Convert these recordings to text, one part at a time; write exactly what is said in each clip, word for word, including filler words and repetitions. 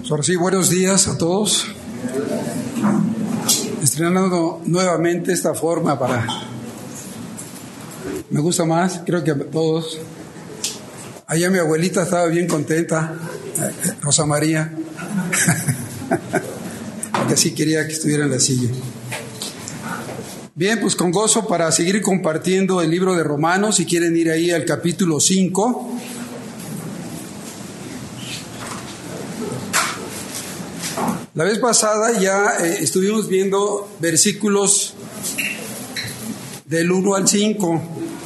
Ahora sí, buenos días a todos. Estrenando nuevamente esta forma para... Me gusta más, creo que a todos. Allá mi abuelita estaba bien contenta, Rosa María, porque así quería que estuviera en la silla. Bien, pues con gozo para seguir compartiendo el libro de Romanos, si quieren ir ahí al capítulo cinco. La vez pasada ya eh, estuvimos viendo versículos del uno al cinco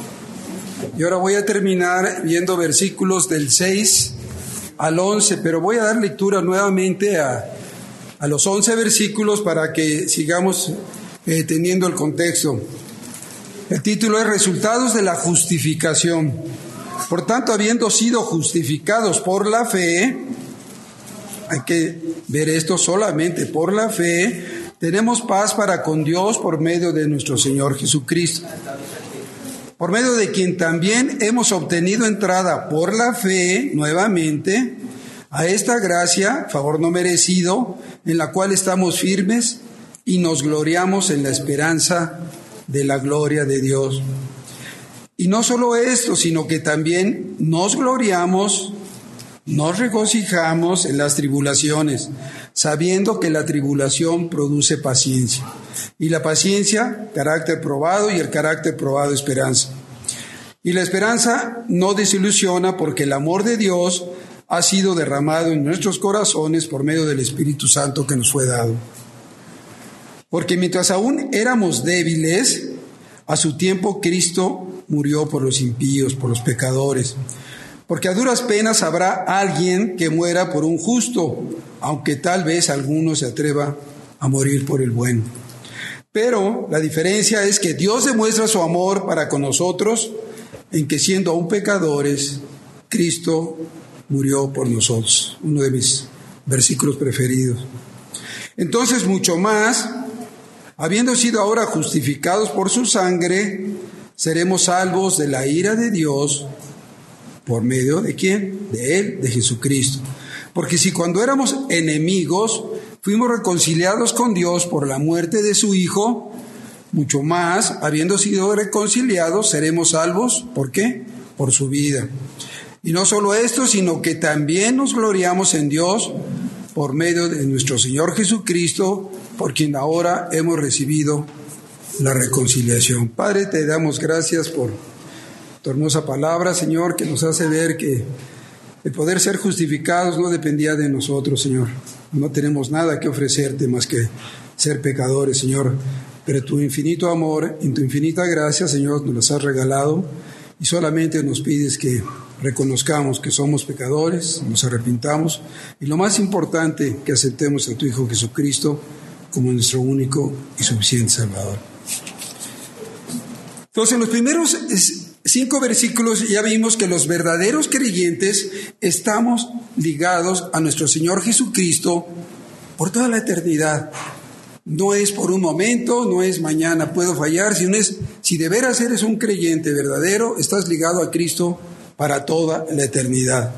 y ahora voy a terminar viendo versículos del seis al once, pero voy a dar lectura nuevamente a, a los once versículos para que sigamos eh, teniendo el contexto. El título es Resultados de la justificación. Por tanto, habiendo sido justificados por la fe, hay que ver esto solamente por la fe, tenemos paz para con Dios por medio de nuestro Señor Jesucristo, por medio de quien también hemos obtenido entrada por la fe nuevamente a esta gracia, favor no merecido, en la cual estamos firmes y nos gloriamos en la esperanza de la gloria de Dios. Y no solo esto, sino que también nos gloriamos, nos regocijamos en las tribulaciones, sabiendo que la tribulación produce paciencia, y la paciencia, carácter probado, y el carácter probado, esperanza. Y la esperanza no desilusiona, porque el amor de Dios ha sido derramado en nuestros corazones por medio del Espíritu Santo que nos fue dado. Porque mientras aún éramos débiles, a su tiempo Cristo murió por los impíos, por los pecadores. Porque a duras penas habrá alguien que muera por un justo, aunque tal vez alguno se atreva a morir por el bueno. Pero la diferencia es que Dios demuestra su amor para con nosotros, en que siendo aún pecadores, Cristo murió por nosotros. Uno de mis versículos preferidos. Entonces, mucho más, habiendo sido ahora justificados por su sangre, seremos salvos de la ira de Dios. ¿Por medio de quién? De Él, de Jesucristo. Porque si cuando éramos enemigos fuimos reconciliados con Dios por la muerte de su Hijo, mucho más, habiendo sido reconciliados, seremos salvos. ¿Por qué? Por su vida. Y no solo esto, sino que también nos gloriamos en Dios por medio de nuestro Señor Jesucristo, por quien ahora hemos recibido la reconciliación. Padre, te damos gracias por tu hermosa palabra, Señor, que nos hace ver que el poder ser justificados no dependía de nosotros, Señor. No tenemos nada que ofrecerte más que ser pecadores, Señor. Pero tu infinito amor, en tu infinita gracia, Señor, nos las has regalado y solamente nos pides que reconozcamos que somos pecadores, nos arrepintamos y lo más importante, que aceptemos a tu Hijo Jesucristo como nuestro único y suficiente Salvador. Entonces, en los primeros cinco versículos ya vimos que los verdaderos creyentes estamos ligados a nuestro Señor Jesucristo por toda la eternidad. No es por un momento, no es mañana puedo fallar, sino es, si de veras eres un creyente verdadero, estás ligado a Cristo para toda la eternidad.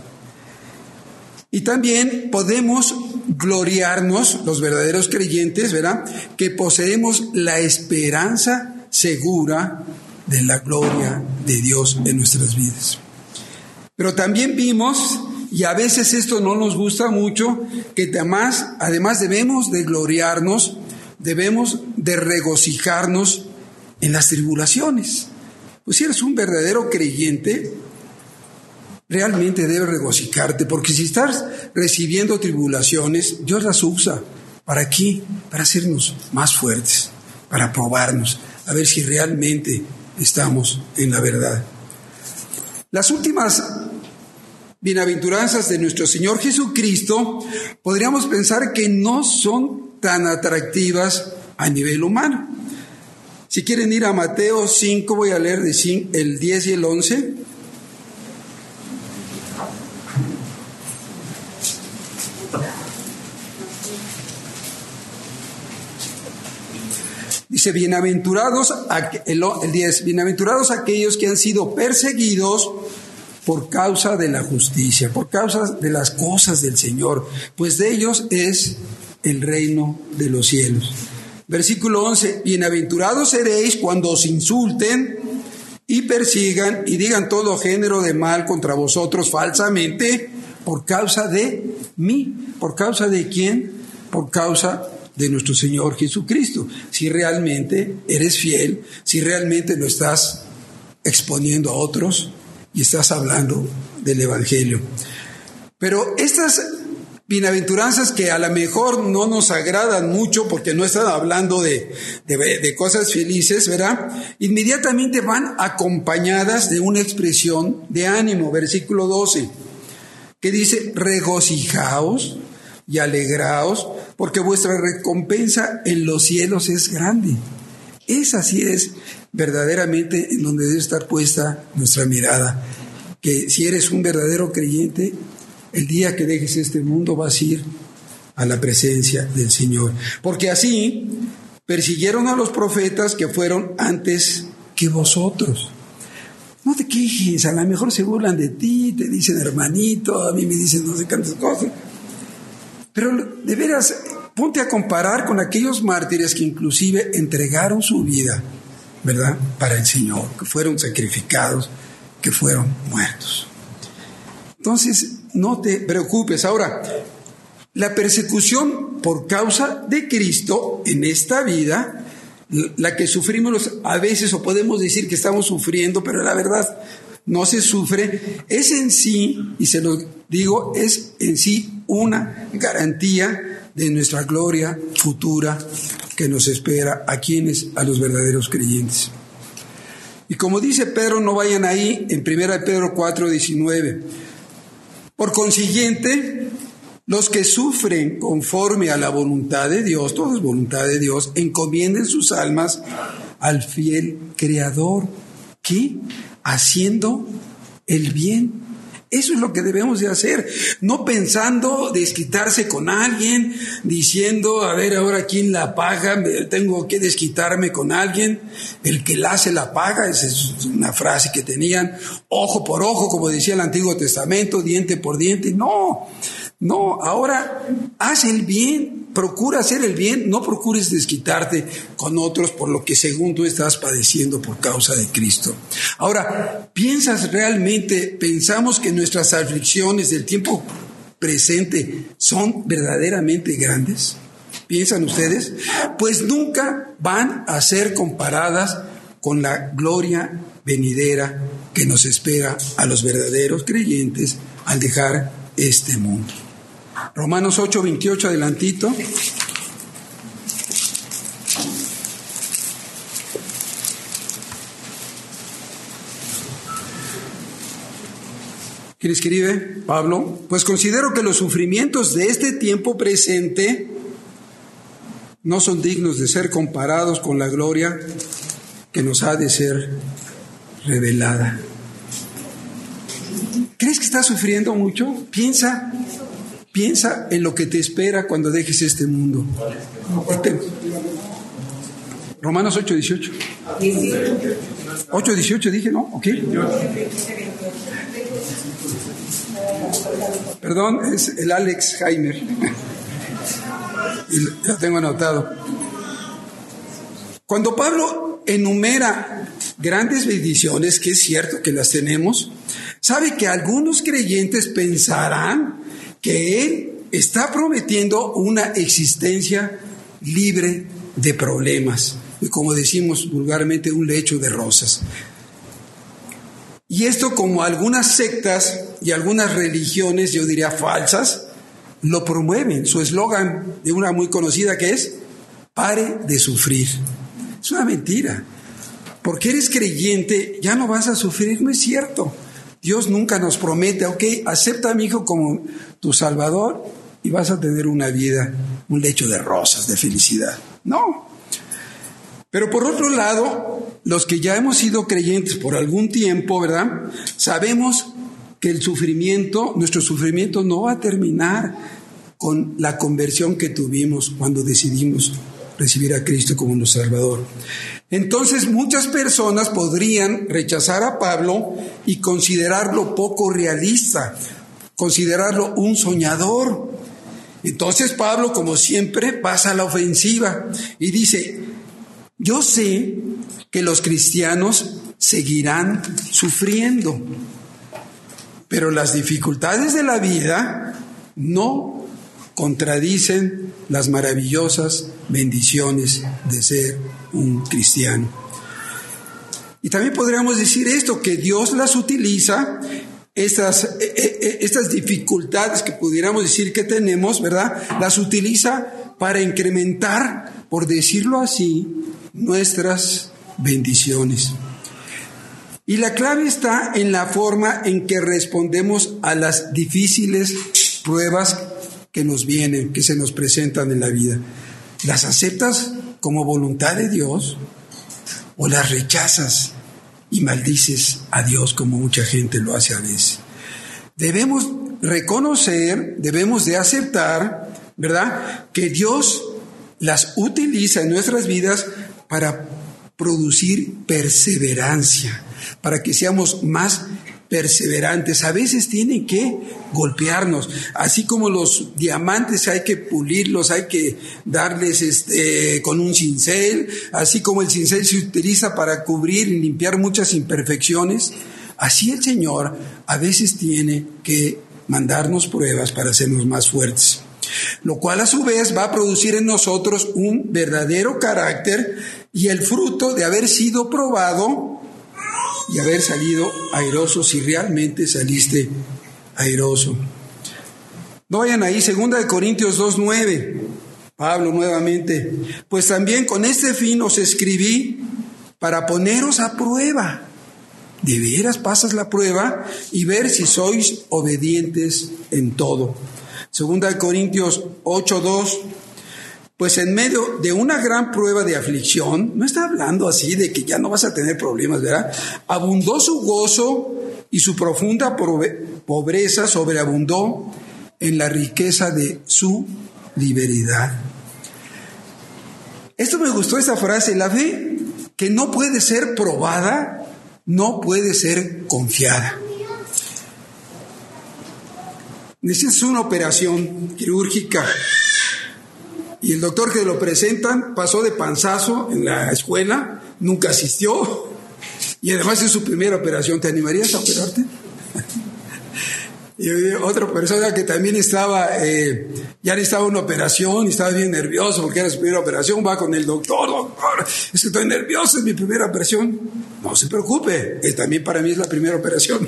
Y también podemos gloriarnos, los verdaderos creyentes, ¿verdad?, que poseemos la esperanza segura de la gloria de Dios en nuestras vidas. Pero también vimos, y a veces esto no nos gusta mucho, que además, además debemos de gloriarnos, debemos de regocijarnos en las tribulaciones. Pues si eres un verdadero creyente, realmente debes regocijarte, porque si estás recibiendo tribulaciones, Dios las usa. ¿Para qué? Para hacernos más fuertes, para probarnos, a ver si realmente estamos en la verdad. Las últimas bienaventuranzas de nuestro Señor Jesucristo podríamos pensar que no son tan atractivas a nivel humano. Si quieren ir a Mateo cinco, voy a leer de el diez y el once. Dice, bienaventurados, el diez, bienaventurados aquellos que han sido perseguidos por causa de la justicia, por causa de las cosas del Señor, pues de ellos es el reino de los cielos. Versículo once, bienaventurados seréis cuando os insulten y persigan y digan todo género de mal contra vosotros falsamente por causa de mí. ¿Por causa de quién? Por causa de nuestro Señor Jesucristo. Si realmente eres fiel, si realmente lo estás exponiendo a otros y estás hablando del Evangelio. Pero estas bienaventuranzas que a lo mejor no nos agradan mucho porque no están hablando de, de, de cosas felices, ¿verdad? Inmediatamente van acompañadas de una expresión de ánimo, versículo doce, que dice, regocijaos y alegraos, porque vuestra recompensa en los cielos es grande. Esa sí es verdaderamente en donde debe estar puesta nuestra mirada, que si eres un verdadero creyente, el día que dejes este mundo vas a ir a la presencia del Señor. Porque así persiguieron a los profetas que fueron antes que vosotros. No te quejes, a lo mejor se burlan de ti, te dicen hermanito, a mí me dicen no sé cuántas cosas. Pero de veras, ponte a comparar con aquellos mártires que inclusive entregaron su vida, ¿verdad?, para el Señor, que fueron sacrificados, que fueron muertos. Entonces, no te preocupes. Ahora, la persecución por causa de Cristo en esta vida, la que sufrimos a veces, o podemos decir que estamos sufriendo, pero la verdad no se sufre, es en sí, y se lo digo, es en sí una garantía de nuestra gloria futura que nos espera a quienes, a los verdaderos creyentes. Y como dice Pedro, no vayan ahí, en primera de Pedro cuatro diecinueve. Por consiguiente, los que sufren conforme a la voluntad de Dios, todo es voluntad de Dios, encomienden sus almas al fiel Creador, que haciendo el bien. Eso es lo que debemos de hacer, no pensando desquitarse con alguien, diciendo, a ver, ahora quién la paga, tengo que desquitarme con alguien, el que la hace la paga, esa es una frase que tenían, ojo por ojo, como decía el Antiguo Testamento, diente por diente. No, no, ahora haz el bien, procura hacer el bien, no procures desquitarte con otros por lo que según tú estás padeciendo por causa de Cristo. Ahora, ¿piensas realmente, pensamos que nuestras aflicciones del tiempo presente son verdaderamente grandes? ¿Piensan ustedes? Pues nunca van a ser comparadas con la gloria venidera que nos espera a los verdaderos creyentes al dejar este mundo. Romanos ocho veintiocho, adelantito. ¿Quién escribe? Pablo. Pues considero que los sufrimientos de este tiempo presente no son dignos de ser comparados con la gloria que nos ha de ser revelada. ¿Crees que estás sufriendo mucho? Piensa, piensa en lo que te espera cuando dejes este mundo. Romanos ocho dieciocho. ocho dieciocho dije, ¿no? Ok. Perdón, es el Alex Heimer. Y lo tengo anotado. Cuando Pablo enumera grandes bendiciones, que es cierto que las tenemos, sabe que algunos creyentes pensarán que él está prometiendo una existencia libre de problemas, y como decimos vulgarmente, un lecho de rosas. Y esto, como algunas sectas y algunas religiones, yo diría falsas, lo promueven. Su eslogan de una muy conocida que es: pare de sufrir. Es una mentira. Porque eres creyente, ya no vas a sufrir. No es cierto. Dios nunca nos promete, ok, acepta a mi hijo como tu Salvador y vas a tener una vida, un lecho de rosas, de felicidad. No. Pero por otro lado, los que ya hemos sido creyentes por algún tiempo, ¿verdad?, sabemos que el sufrimiento, nuestro sufrimiento no va a terminar con la conversión que tuvimos cuando decidimos recibir a Cristo como nuestro Salvador. Entonces muchas personas podrían rechazar a Pablo y considerarlo poco realista, considerarlo un soñador. Entonces Pablo, como siempre, pasa a la ofensiva y dice: yo sé que los cristianos seguirán sufriendo, pero las dificultades de la vida no contradicen las maravillosas bendiciones de ser un cristiano. Y también podríamos decir esto, que Dios las utiliza, estas, estas dificultades que pudiéramos decir que tenemos, ¿verdad? Las utiliza para incrementar, por decirlo así, nuestras bendiciones. Y la clave está en la forma en que respondemos a las difíciles pruebas que nos vienen, que se nos presentan en la vida. ¿Las aceptas como voluntad de Dios o las rechazas y maldices a Dios como mucha gente lo hace a veces? Debemos reconocer, debemos de aceptar, ¿verdad?, que Dios las utiliza en nuestras vidas para producir perseverancia, para que seamos más perseverantes. A veces tienen que golpearnos, así como los diamantes hay que pulirlos, hay que darles este con un cincel, así como el cincel se utiliza para cubrir y limpiar muchas imperfecciones, así el Señor a veces tiene que mandarnos pruebas para hacernos más fuertes, lo cual a su vez va a producir en nosotros un verdadero carácter y el fruto de haber sido probado y haber salido airoso, si realmente saliste airoso. No vayan ahí, segunda de Corintios dos nueve, Pablo nuevamente: pues también con este fin os escribí para poneros a prueba. De veras pasas la prueba y ver si sois obedientes en todo. Segunda de Corintios ocho dos, pues en medio de una gran prueba de aflicción, no está hablando así de que ya no vas a tener problemas, ¿verdad? Abundó su gozo y su profunda pobreza sobreabundó en la riqueza de su liberalidad. Esto me gustó, esta frase: la fe que no puede ser probada, no puede ser confiada. Necesitas una operación quirúrgica y el doctor que lo presentan pasó de panzazo en la escuela, nunca asistió y además es su primera operación. ¿Te animarías a operarte? Y otra persona que también estaba, eh, ya necesitaba una operación y estaba bien nervioso porque era su primera operación, va con el doctor: doctor, es que estoy nervioso, es mi primera operación. No se preocupe, es, también para mí es la primera operación.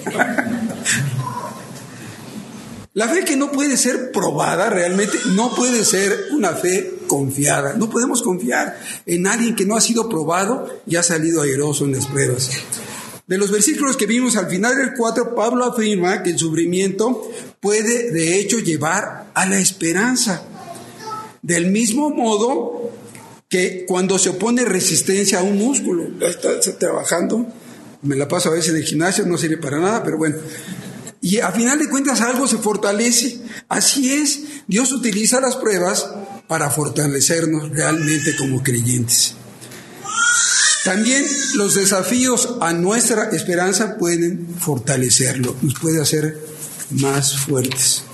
La fe que no puede ser probada realmente no puede ser una fe confiada. No podemos confiar en alguien que no ha sido probado y ha salido airoso en las pruebas. De los versículos que vimos al final del cuatro, Pablo afirma que el sufrimiento puede de hecho llevar a la esperanza. Del mismo modo que cuando se opone resistencia a un músculo, está, está trabajando, me la paso a veces en el gimnasio, no sirve para nada, pero bueno. Y a final de cuentas algo se fortalece. Así es, Dios utiliza las pruebas para fortalecernos realmente como creyentes. También los desafíos a nuestra esperanza pueden fortalecerlo, nos puede hacer más fuertes.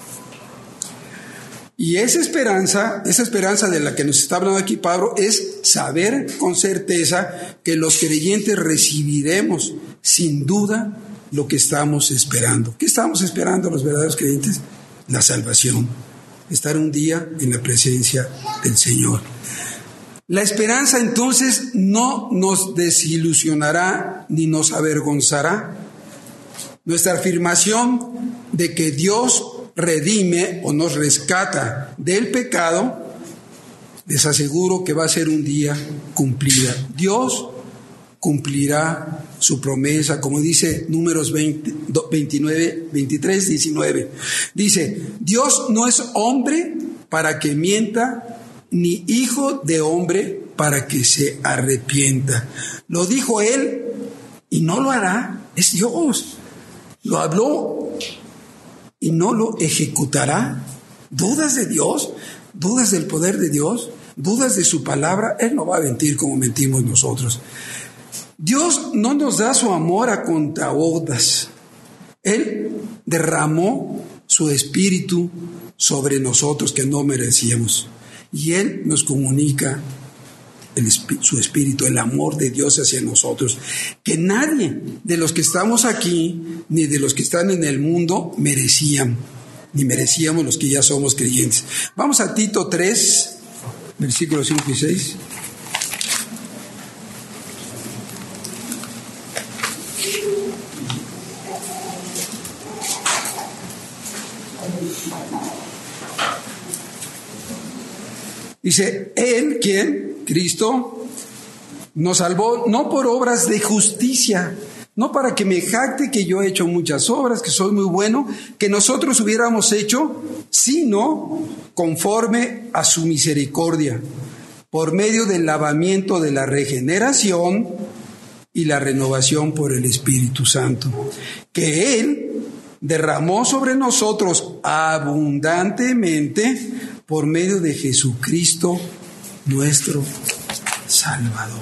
Y esa esperanza, esa esperanza de la que nos está hablando aquí Pablo, es saber con certeza que los creyentes recibiremos sin duda lo que estamos esperando. ¿Qué estamos esperando los verdaderos creyentes? La salvación, estar un día en la presencia del Señor. La esperanza entonces no nos desilusionará ni nos avergonzará. Nuestra afirmación de que Dios redime o nos rescata del pecado, les aseguro que va a ser un día cumplida. Dios cumplirá su promesa, como dice Números veinte, veintinueve, veintitrés, diecinueve. Dice: Dios no es hombre para que mienta, ni hijo de hombre para que se arrepienta. Lo dijo Él y no lo hará. Es Dios. Lo habló y no lo ejecutará. ¿Dudas de Dios? ¿Dudas del poder de Dios? dudas de su palabra, Él no va a mentir como mentimos nosotros. Dios no nos da su amor a contagotas. Él derramó su espíritu sobre nosotros que no merecíamos. Y Él nos comunica el, su espíritu, el amor de Dios hacia nosotros, que nadie de los que estamos aquí, ni de los que están en el mundo, merecían, ni merecíamos los que ya somos creyentes. Vamos a Tito tres, versículos cinco y seis. Dice, Él, ¿quién? Cristo, nos salvó no por obras de justicia, no para que me jacte que yo he hecho muchas obras, que soy muy bueno, que nosotros hubiéramos hecho, sino conforme a su misericordia, por medio del lavamiento de la regeneración y la renovación por el Espíritu Santo, que Él derramó sobre nosotros abundantemente por medio de Jesucristo, nuestro Salvador.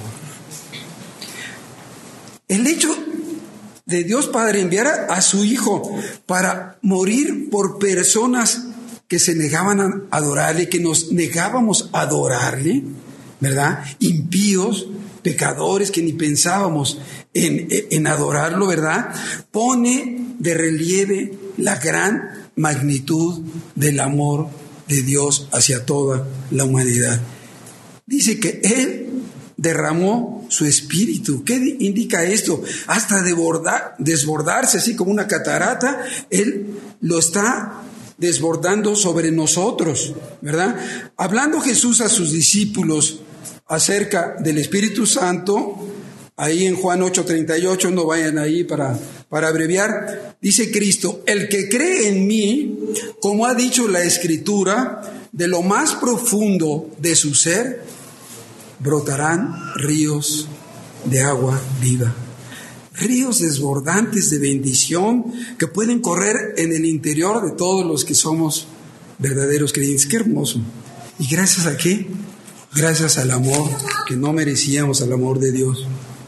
El hecho de Dios Padre enviar a su Hijo para morir por personas que se negaban a adorarle, que nos negábamos a adorarle, ¿verdad? Impíos, pecadores que ni pensábamos en, en adorarlo, ¿verdad? Pone de relieve la gran magnitud del amor de Dios hacia toda la humanidad. Dice que Él derramó su espíritu. ¿Qué indica esto? Hasta desbordar, desbordarse, así como una catarata, Él lo está desbordando sobre nosotros, ¿verdad? Hablando Jesús a sus discípulos acerca del Espíritu Santo, ahí en Juan ocho treinta y ocho, no vayan ahí para, para abreviar, dice Cristo, el que cree en mí, como ha dicho la Escritura, de lo más profundo de su ser, brotarán ríos de agua viva. Ríos desbordantes de bendición que pueden correr en el interior de todos los que somos verdaderos creyentes. ¡Qué hermoso! ¿Y gracias a qué? Gracias al amor que no merecíamos, al amor de Dios.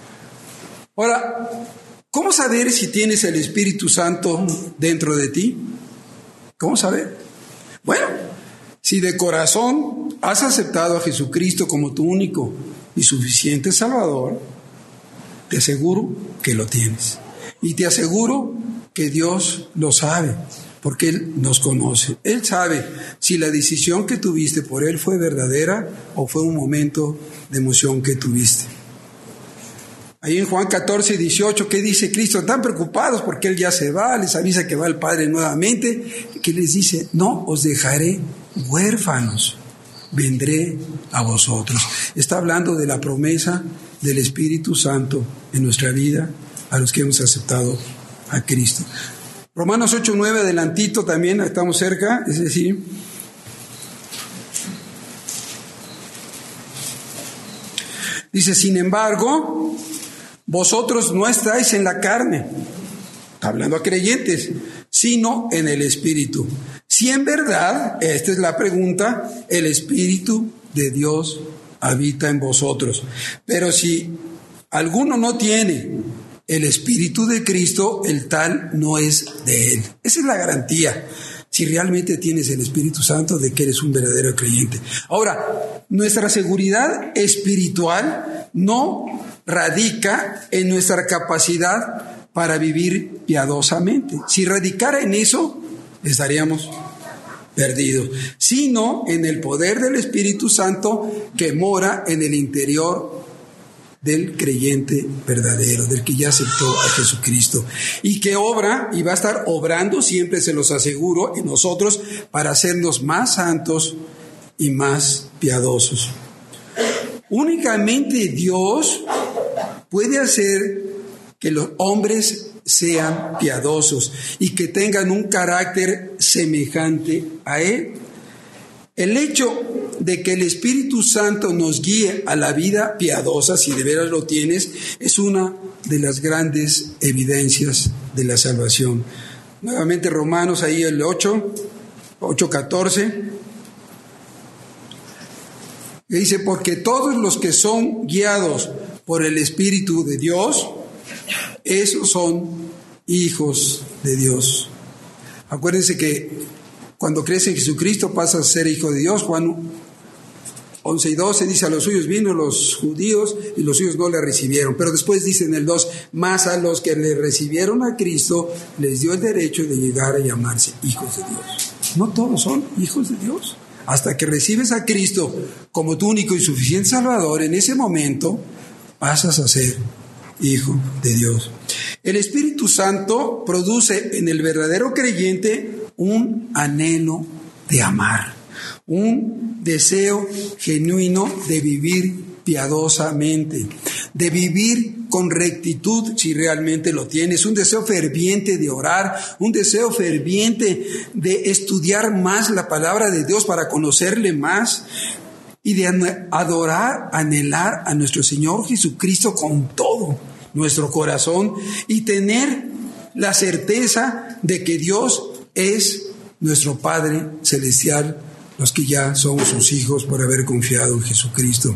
Ahora, ¿cómo saber si tienes el Espíritu Santo dentro de ti? ¿Cómo saber? Bueno, si de corazón has aceptado a Jesucristo como tu único y suficiente Salvador, te aseguro que lo tienes. Y te aseguro que Dios lo sabe, porque Él nos conoce. Él sabe si la decisión que tuviste por Él fue verdadera o fue un momento de emoción que tuviste. Ahí en Juan catorce, dieciocho, ¿qué dice Cristo? Están preocupados porque Él ya se va, les avisa que va el Padre nuevamente, que les dice, no os dejaré huérfanos, vendré a vosotros. Está hablando de la promesa del Espíritu Santo en nuestra vida a los que hemos aceptado a Cristo. Romanos ocho nueve, adelantito también, estamos cerca, es decir, dice, sin embargo, vosotros no estáis en la carne, está hablando a creyentes, sino en el Espíritu. Si en verdad, esta es la pregunta, el Espíritu de Dios habita en vosotros. Pero si alguno no tiene el Espíritu de Cristo, el tal no es de Él. Esa es la garantía, si realmente tienes el Espíritu Santo, de que eres un verdadero creyente. Ahora, nuestra seguridad espiritual no radica en nuestra capacidad para vivir piadosamente. Si radicara en eso, estaríamos perdidos, sino en el poder del Espíritu Santo que mora en el interior del creyente verdadero, del que ya aceptó a Jesucristo y que obra y va a estar obrando, siempre se los aseguro, en nosotros para hacernos más santos y más piadosos. Únicamente Dios puede hacer que los hombres sean piadosos y que tengan un carácter semejante a Él. El hecho de que el Espíritu Santo nos guíe a la vida piadosa, si de veras lo tienes, es una de las grandes evidencias de la salvación. Nuevamente Romanos, ahí el ocho, ocho catorce. que dice, porque todos los que son guiados por el Espíritu de Dios, esos son hijos de Dios. Acuérdense que cuando crees en Jesucristo pasas a ser hijo de Dios. Juan once y doce dice, a los suyos vino los judíos y los suyos no le recibieron. Pero después dice en el dos, más a los que le recibieron a Cristo les dio el derecho de llegar a llamarse hijos de Dios. No todos son hijos de Dios. Hasta que recibes a Cristo como tu único y suficiente Salvador, en ese momento pasas a ser hijo de Dios. El Espíritu Santo produce en el verdadero creyente un anhelo de amar, un deseo genuino de vivir piadosamente, de vivir con rectitud si realmente lo tienes, un deseo ferviente de orar, un deseo ferviente de estudiar más la palabra de Dios para conocerle más y de adorar, anhelar a nuestro Señor Jesucristo con todo nuestro corazón y tener la certeza de que Dios es nuestro Padre Celestial, los que ya somos sus hijos por haber confiado en Jesucristo.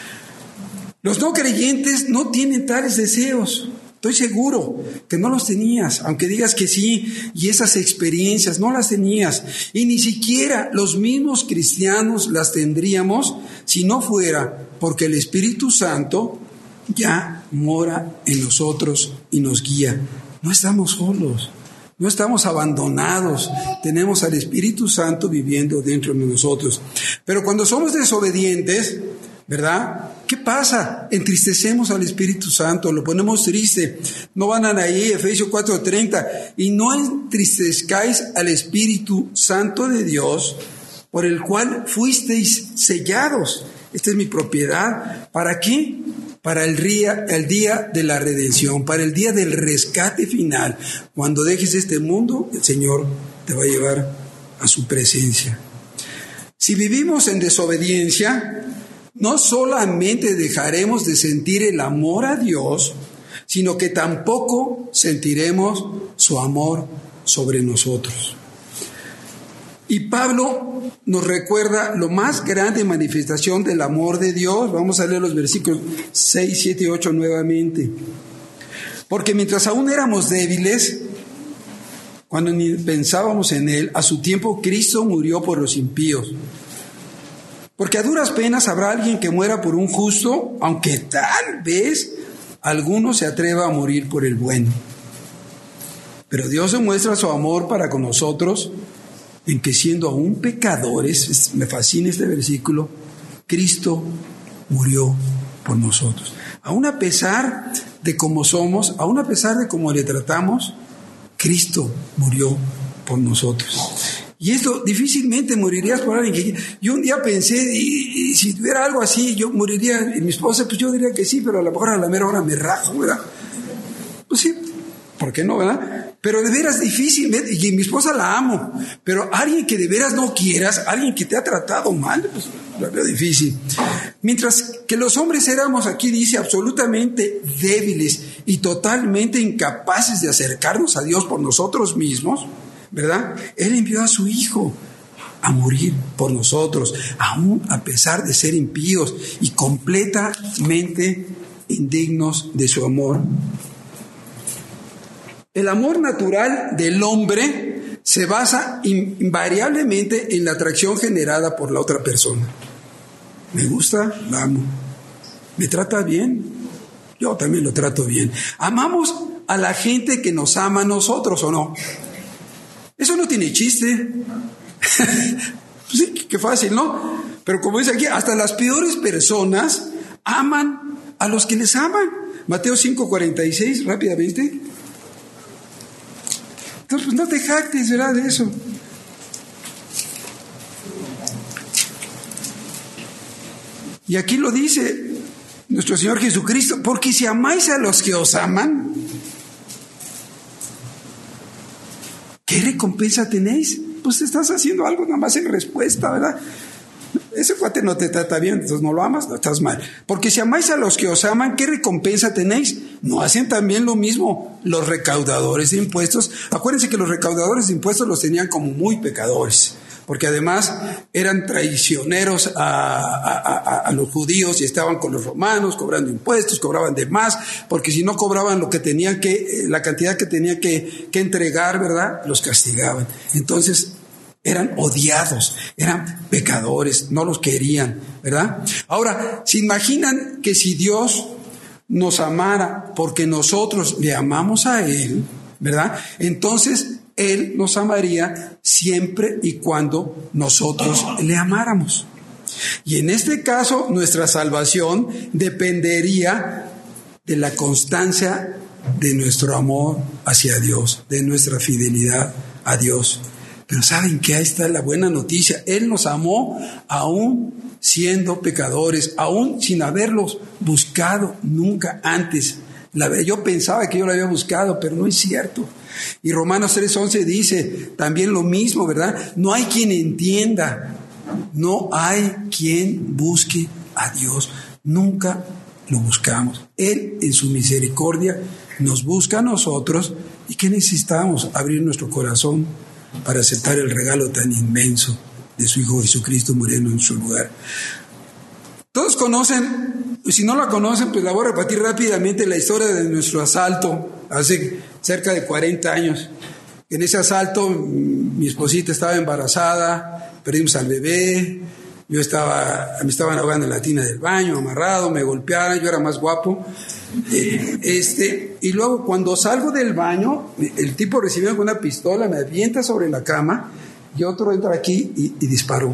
Los no creyentes no tienen tales deseos. Estoy seguro que no los tenías, aunque digas que sí, y esas experiencias no las tenías. Y ni siquiera los mismos cristianos las tendríamos si no fuera porque el Espíritu Santo ya mora en nosotros y nos guía. No estamos solos, no estamos abandonados, tenemos al Espíritu Santo viviendo dentro de nosotros. Pero cuando somos desobedientes, ¿verdad? ¿Qué pasa? Entristecemos al Espíritu Santo, lo ponemos triste. No van a ahí, Efesios cuatro treinta, y no entristezcáis al Espíritu Santo de Dios, por el cual fuisteis sellados. Esta es mi propiedad. ¿Para qué? Para el día, el día de la redención, para el día del rescate final. Cuando dejes este mundo, el Señor te va a llevar a su presencia. Si vivimos en desobediencia, no solamente dejaremos de sentir el amor a Dios, sino que tampoco sentiremos su amor sobre nosotros. Y Pablo nos recuerda lo más grande manifestación del amor de Dios. Vamos a leer los versículos seis, siete y ocho nuevamente. Porque mientras aún éramos débiles, cuando ni pensábamos en Él, a su tiempo Cristo murió por los impíos. Porque a duras penas habrá alguien que muera por un justo, aunque tal vez alguno se atreva a morir por el bueno. Pero Dios demuestra su amor para con nosotros, en que siendo aún pecadores, me fascina este versículo, Cristo murió por nosotros. Aún a pesar de cómo somos, aún a pesar de cómo le tratamos, Cristo murió por nosotros. Y esto difícilmente morirías por alguien que... Yo un día pensé, y, y si tuviera algo así, yo moriría, y mi esposa, pues yo diría que sí, pero a lo mejor a la mera hora me rajo, ¿verdad? Pues sí, ¿por qué no, verdad? Pero de veras difícilmente, y mi esposa la amo, pero alguien que de veras no quieras, alguien que te ha tratado mal, pues la veo difícil. Mientras que los hombres éramos, aquí dice, absolutamente débiles y totalmente incapaces de acercarnos a Dios por nosotros mismos, ¿verdad? Él envió a su Hijo a morir por nosotros, aún a pesar de ser impíos y completamente indignos de su amor. El amor natural del hombre se basa invariablemente en la atracción generada por la otra persona. Me gusta, la amo. Me trata bien, yo también lo trato bien. Amamos a la gente que nos ama a nosotros, ¿o no? Eso no tiene chiste. Sí, qué fácil, ¿no? Pero como dice aquí, hasta las peores personas aman a los que les aman. Mateo cinco cuarenta y seis, rápidamente. Entonces, pues no te jactes, ¿verdad? De eso. Y aquí lo dice nuestro Señor Jesucristo, porque si amáis a los que os aman, ¿qué recompensa tenéis? Pues estás haciendo algo nada más en respuesta, ¿verdad? Ese cuate no te trata bien, entonces no lo amas, no estás mal. Porque si amáis a los que os aman, ¿qué recompensa tenéis? ¿No hacen también lo mismo los recaudadores de impuestos? Acuérdense que los recaudadores de impuestos los tenían como muy pecadores, porque además eran traicioneros a, a, a, a los judíos y estaban con los romanos cobrando impuestos, cobraban de más, porque si no cobraban lo que tenían que, la cantidad que tenían que, que entregar, ¿verdad?, los castigaban. Entonces eran odiados, eran pecadores, no los querían, ¿verdad? Ahora, ¿se imaginan que si Dios nos amara porque nosotros le amamos a Él, ¿verdad?, entonces Él nos amaría siempre y cuando nosotros le amáramos? Y en este caso, nuestra salvación dependería de la constancia de nuestro amor hacia Dios, de nuestra fidelidad a Dios. Pero ¿saben qué? Ahí está la buena noticia. Él nos amó aún siendo pecadores, aún sin haberlos buscado nunca antes. La, yo pensaba que yo lo había buscado, pero no es cierto. Y Romanos tres once dice también lo mismo, ¿verdad? No hay quien entienda, no hay quien busque a Dios. Nunca lo buscamos. Él en su misericordia nos busca a nosotros. ¿Y qué necesitamos? Abrir nuestro corazón para aceptar el regalo tan inmenso de su Hijo Jesucristo muriendo en su lugar. Todos conocen, si no la conocen, pues la voy a repetir rápidamente, la historia de nuestro asalto hace cerca de cuarenta años. En ese asalto mi esposita estaba embarazada, perdimos al bebé, yo estaba, me estaban ahogando en la tina del baño, amarrado, me golpearon, yo era más guapo. Eh, este, y luego cuando salgo del baño, el tipo recibió con una pistola, me avienta sobre la cama y otro entra aquí y, y disparó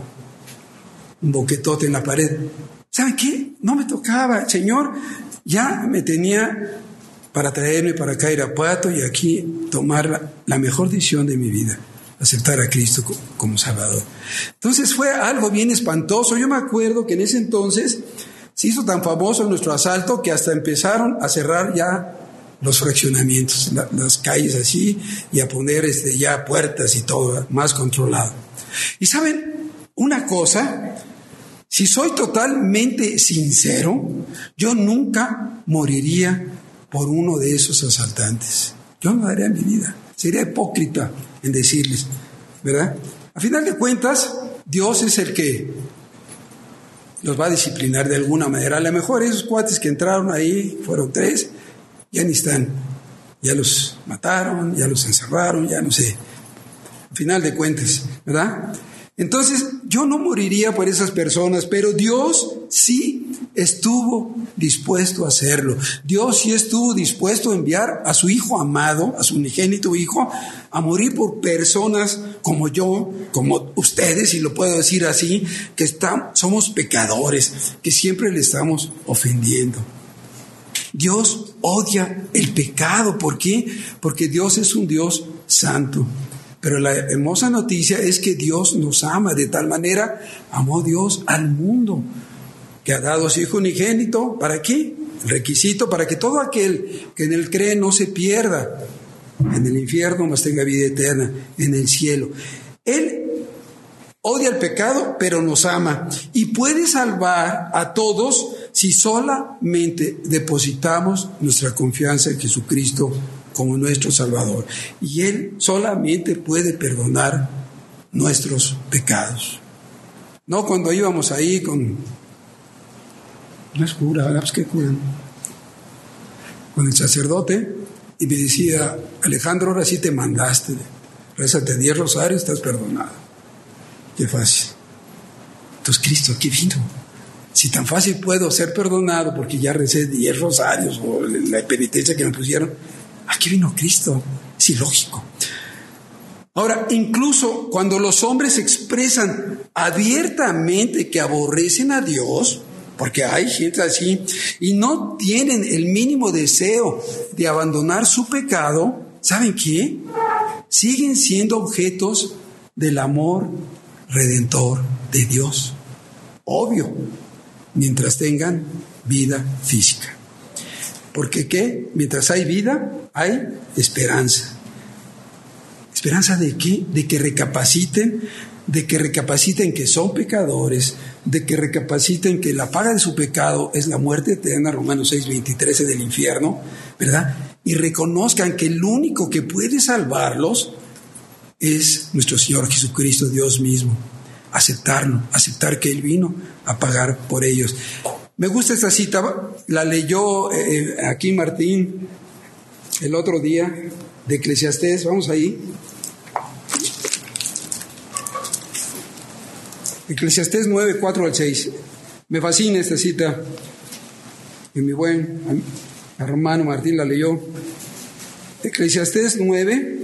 un boquetote en la pared. ¿Saben qué? No me tocaba, Señor, ya me tenía para traerme para acá a Irapuato y aquí tomar la, la mejor decisión de mi vida, aceptar a Cristo como, como Salvador. Entonces fue algo bien espantoso. Yo me acuerdo que en ese entonces se hizo tan famoso nuestro asalto que hasta empezaron a cerrar ya los fraccionamientos, la, las calles así, y a poner este, ya puertas y todo más controlado. Y saben una cosa, si soy totalmente sincero, yo nunca moriría por uno de esos asaltantes. Yo no daría mi vida. Sería hipócrita en decirles, ¿verdad? A final de cuentas, Dios es el que los va a disciplinar de alguna manera. A lo mejor esos cuates que entraron ahí, fueron tres, ya ni están. Ya los mataron, ya los encerraron, ya no sé. A final de cuentas, ¿verdad? Entonces, yo no moriría por esas personas, pero Dios sí estuvo dispuesto a hacerlo. Dios sí estuvo dispuesto a enviar a su Hijo amado, a su unigénito Hijo, a morir por personas como yo, como ustedes, si lo puedo decir así, que están, somos pecadores, que siempre le estamos ofendiendo. Dios odia el pecado. ¿Por qué? Porque Dios es un Dios santo. Pero la hermosa noticia es que Dios nos ama. De tal manera amó Dios al mundo, que ha dado a su Hijo unigénito. ¿Para qué? El requisito para que todo aquel que en él cree no se pierda en el infierno, mas tenga vida eterna en el cielo. Él odia el pecado, pero nos ama y puede salvar a todos si solamente depositamos nuestra confianza en Jesucristo como nuestro Salvador. Y Él solamente puede perdonar nuestros pecados. No cuando íbamos ahí con... No es cura, ¿verdad? Pues qué cura, ¿no? Con el sacerdote, y me decía, Alejandro, ahora sí te mandaste, rézate diez rosarios, estás perdonado. Qué fácil. Entonces Cristo aquí vino. Si tan fácil puedo ser perdonado porque ya recé diez rosarios o la penitencia que me pusieron, aquí vino Cristo. Es ilógico. Ahora, incluso cuando los hombres expresan abiertamente que aborrecen a Dios, porque hay gente así, y no tienen el mínimo deseo de abandonar su pecado, ¿saben qué? Siguen siendo objetos del amor redentor de Dios. Obvio, mientras tengan vida física. Porque ¿qué? Mientras hay vida, hay esperanza. ¿Esperanza de qué? De que recapaciten, de que recapaciten que son pecadores, de que recapaciten que la paga de su pecado es la muerte eterna, Romanos seis, veintitrés del infierno, ¿verdad? Y reconozcan que el único que puede salvarlos es nuestro Señor Jesucristo, Dios mismo. Aceptarlo, aceptar que Él vino a pagar por ellos. Me gusta esta cita, la leyó eh, aquí Martín el otro día, de Eclesiastés. Vamos ahí. Eclesiastés nueve, cuatro al seis. Me fascina esta cita. Y mi buen hermano Martín la leyó. Eclesiastés nueve.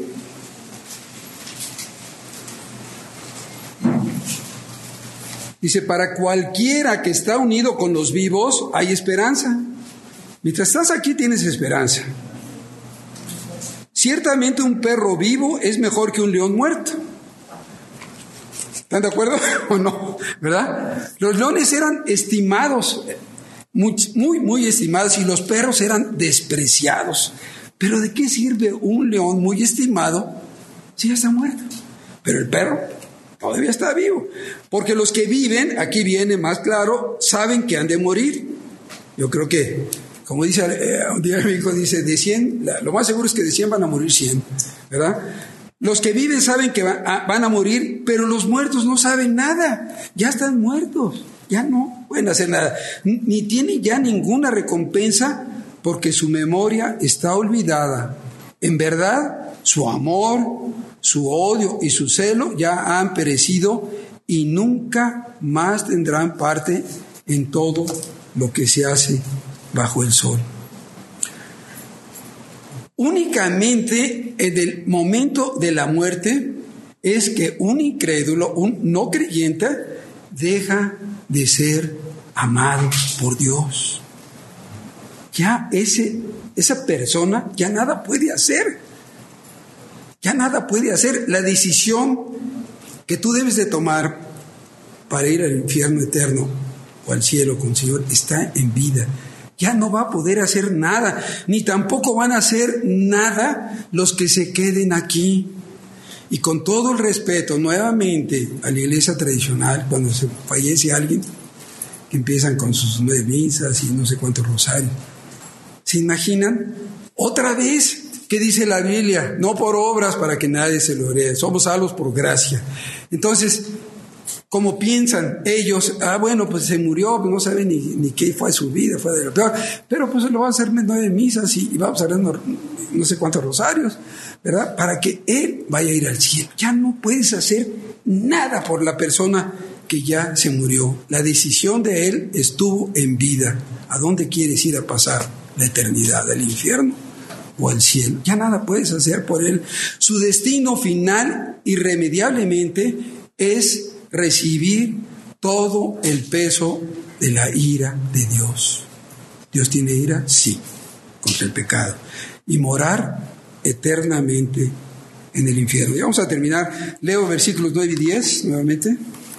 Dice, para cualquiera que está unido con los vivos hay esperanza. Mientras estás aquí tienes esperanza. Ciertamente un perro vivo es mejor que un león muerto. ¿Están de acuerdo o no? ¿Verdad? Los leones eran estimados, muy, muy, muy estimados, y los perros eran despreciados. Pero ¿de qué sirve un león muy estimado si ya está muerto? Pero el perro todavía está vivo. Porque los que viven, aquí viene más claro, saben que han de morir. Yo creo que, como dice eh, un día mi hijo, dice, de cien, la, lo más seguro es que de cien van a morir cien, ¿verdad? Los que viven saben que van a, van a morir, pero los muertos no saben nada. Ya están muertos, ya no pueden hacer nada. Ni tienen ya ninguna recompensa porque su memoria está olvidada. En verdad, su amor, su odio y su celo ya han perecido y nunca más tendrán parte en todo lo que se hace bajo el sol. Únicamente en el momento de la muerte es que un incrédulo, un no creyente, deja de ser amado por Dios. Ya ese, esa persona ya nada puede hacer. Ya nada puede hacer. La decisión que tú debes de tomar para ir al infierno eterno o al cielo con el Señor está en vida. Ya no va a poder hacer nada, ni tampoco van a hacer nada los que se queden aquí. Y con todo el respeto, nuevamente, a la iglesia tradicional, cuando se fallece alguien, que empiezan con sus nueve misas y no sé cuántos rosarios. ¿Se imaginan? Otra vez, ¿qué dice la Biblia? No por obras para que nadie se lo herede, somos salvos por gracia. Entonces, como piensan ellos, ah, bueno, pues se murió, pues no saben ni, ni qué fue su vida, fue de lo peor, pero pues lo va a hacer nueve misas y, y va a hacer no, no sé cuántos rosarios, ¿verdad? Para que él vaya a ir al cielo. Ya no puedes hacer nada por la persona que ya se murió. La decisión de él estuvo en vida. ¿A dónde quieres ir a pasar la eternidad? ¿Al infierno o al cielo? Ya nada puedes hacer por él. Su destino final, irremediablemente, es recibir todo el peso de la ira de Dios. ¿Dios tiene ira? Sí, contra el pecado. Y morar eternamente en el infierno. Y vamos a terminar. Leo versículos nueve y diez nuevamente.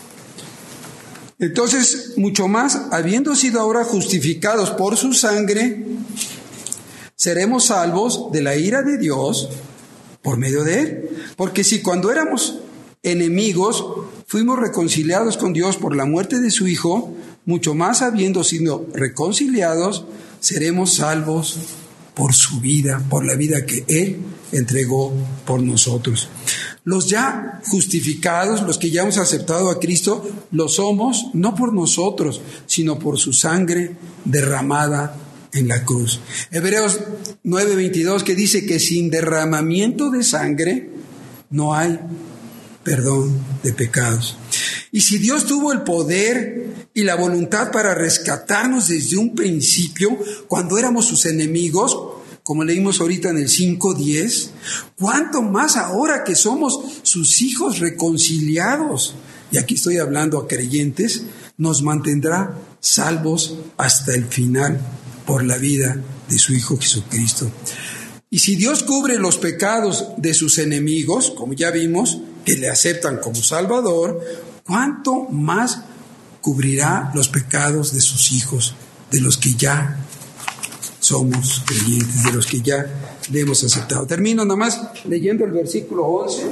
Entonces, mucho más, habiendo sido ahora justificados por su sangre, seremos salvos de la ira de Dios por medio de él. Porque si cuando éramos enemigos fuimos reconciliados con Dios por la muerte de su Hijo, mucho más habiendo sido reconciliados, seremos salvos por su vida, por la vida que Él entregó por nosotros. Los ya justificados, los que ya hemos aceptado a Cristo, lo somos no por nosotros, sino por su sangre derramada en la cruz. Hebreos nueve veintidós, que dice que sin derramamiento de sangre no hay perdón de pecados. Y si Dios tuvo el poder y la voluntad para rescatarnos desde un principio, cuando éramos sus enemigos, como leímos ahorita en el cinco diez, ¿cuánto más ahora que somos sus hijos reconciliados? Y aquí estoy hablando a creyentes, nos mantendrá salvos hasta el final por la vida de su Hijo Jesucristo. Y si Dios cubre los pecados de sus enemigos, como ya vimos, que le aceptan como Salvador, ¿cuánto más cubrirá los pecados de sus hijos, de los que ya somos creyentes, de los que ya le hemos aceptado? Termino nada más leyendo el versículo once,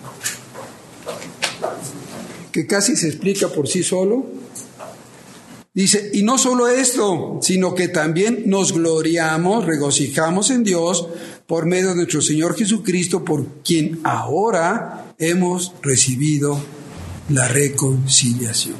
que casi se explica por sí solo. Dice, y no solo esto, sino que también nos gloriamos, regocijamos en Dios por medio de nuestro Señor Jesucristo, por quien ahora hemos recibido la reconciliación.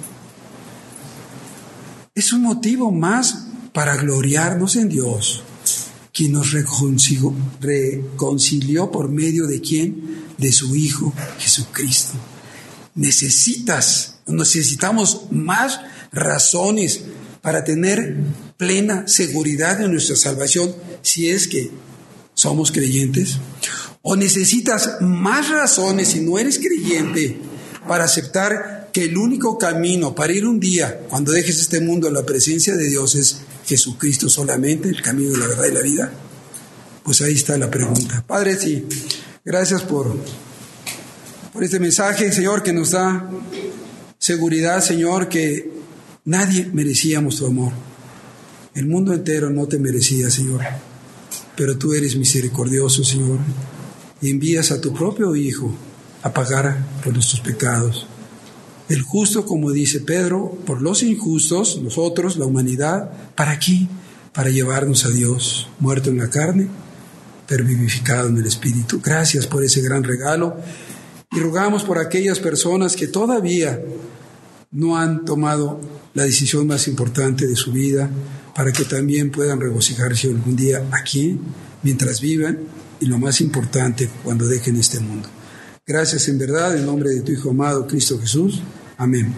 Es un motivo más para gloriarnos en Dios, quien nos reconcilió, reconcilió por medio de quién, de su Hijo Jesucristo. Necesitas, necesitamos más razones para tener plena seguridad en nuestra salvación, si es que somos creyentes. O necesitas más razones, si no eres creyente, para aceptar que el único camino para ir un día, cuando dejes este mundo en la presencia de Dios, es Jesucristo solamente, el camino de la verdad y la vida. Pues ahí está la pregunta. Padre, sí, gracias por, por este mensaje, Señor, que nos da seguridad, Señor, que nadie merecíamos tu amor. El mundo entero no te merecía, Señor, pero tú eres misericordioso, Señor, y envías a tu propio Hijo a pagar por nuestros pecados. El justo, como dice Pedro, por los injustos, nosotros, la humanidad, ¿para qué? Para llevarnos a Dios, muerto en la carne, pero vivificado en el Espíritu. Gracias por ese gran regalo, y rogamos por aquellas personas que todavía no han tomado la decisión más importante de su vida, para que también puedan regocijarse algún día aquí, mientras vivan, y lo más importante, cuando dejen este mundo. Gracias en verdad, en nombre de tu Hijo amado, Cristo Jesús. Amén.